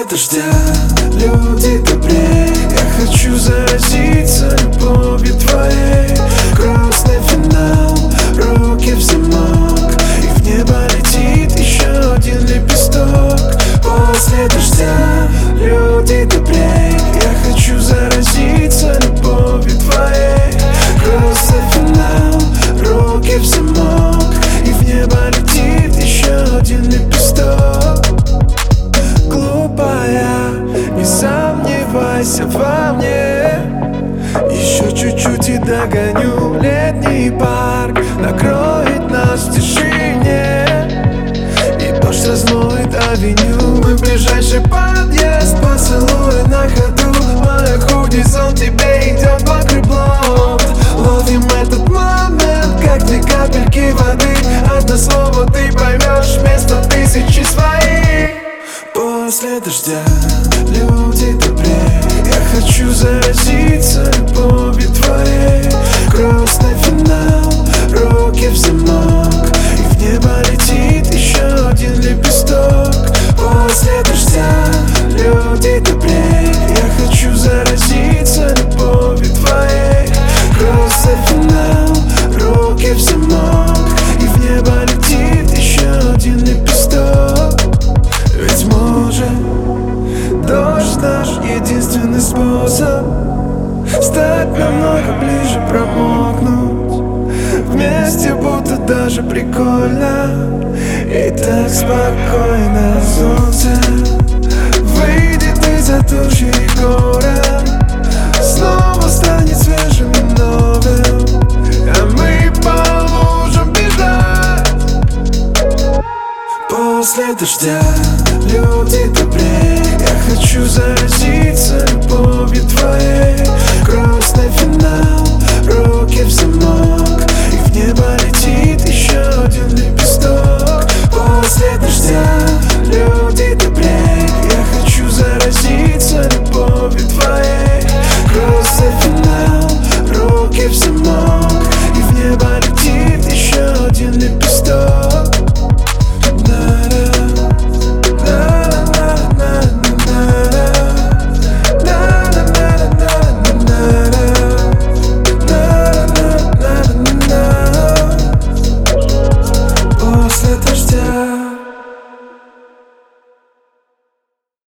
дождя люди добрее. Я хочу заразиться любовью твоей. Грустный финал, руки в замок, и в небо летит еще один лепесток. После дождя люди добрее. Я хочу заразиться любовью твоей. Грустный финал, руки в замок, и в небо летит еще один лепесток. Глупая, не сомневайся во мне. Еще чуть-чуть и догоню. Летний парк накроет нас в тишине, и дождь размоет авеню. Мы в ближайший подъезд, поцелуй на ходу. Моя худи сон тебе идет мокрый блонд. Ловим этот момент, как две капельки воды. Одно слово ты поймешь вместо тысячи своих. После дождя люди добрее. Я хочу заразиться любовью твоей. Грустный финал, руки в замок, и в небо летит еще один лепесток. После дождя люди добрее. Я хочу заразиться любовью твоей. Грустный финал, руки в замок, и в небо летит еще один лепесток. Ведь может дождь наш единственный способ стать намного ближе, промокнуть вместе, будто даже прикольно. И так спокойно солнце выйдет.